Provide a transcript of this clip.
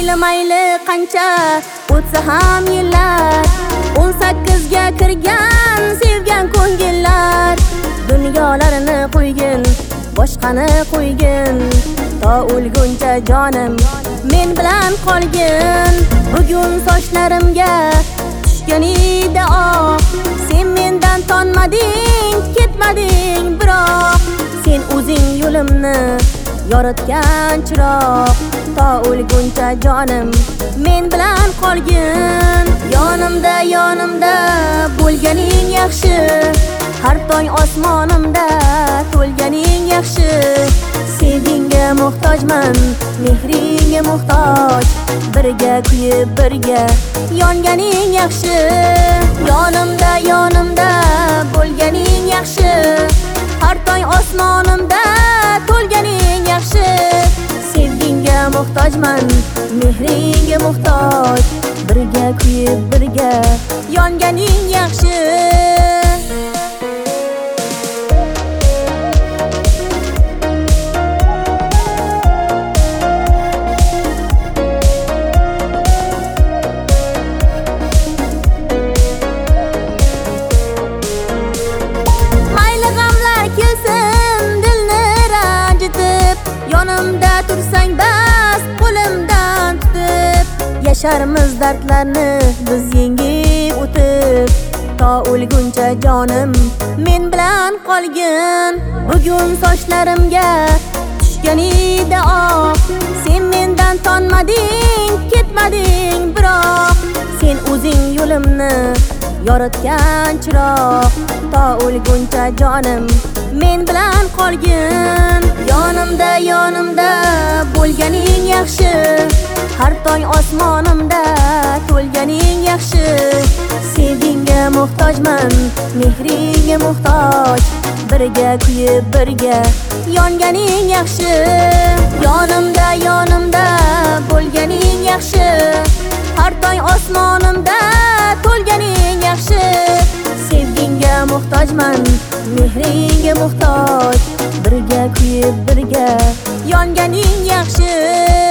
mayli qancha o'tsa ham yillar, 18 ga kirgan sevgan ko'ngillar. Dunyolarini qo'ygin, boshqani qo'ygin, to o'lguncha jonim men bilan qolgin. Bugun sochlarimga tushgan edi oq, sen mendan tonmading, ketmading biroq. Sen o'zing yo'limni yoritgan chiroq, to o'lguncha jonim men bilan qolgin. Yonimda yonimda bo'lganing yaxshi, har tong osmonimda to'lganing yaxshi. Sevgingga muhtojman, mehringga muhtoj, birga kuyib birga yonganing yaxshi. Yonimda yonimda bo'lganing yaxshi, har tong osmonimda to'lganing yaxshi. Sevgingga muhtojman, mehringga muhtoj, birga kuyib birga yonganing yaxshi. Yonimda tursang bas, qo'limdan tutib, yasharmiz dardlarni biz yengib o'tib, to o'lguncha jonim men bilan qolgin. Bugun sochlarimga tushgan edi oq, sen mendan tonmading, ketmading biroq. Sen o'zing yo'limni yoritgan chiroq, to o'lguncha jonim men bilan qolgin. Yonimda yonimda bo'lganing yaxshi, har tong osmonimda to'lganing yaxshi. Sevgingga muhtojman, mehringga muhtoj, birga kuyib birga yonganing yaxshi. Yonimda yonimda bo'lganing yaxshi, har tong osmonimda to'lganing yaxshi. Sevgingga muhtojman, mehringga muhtoj, birga kuyib birga yonganing yaxshi.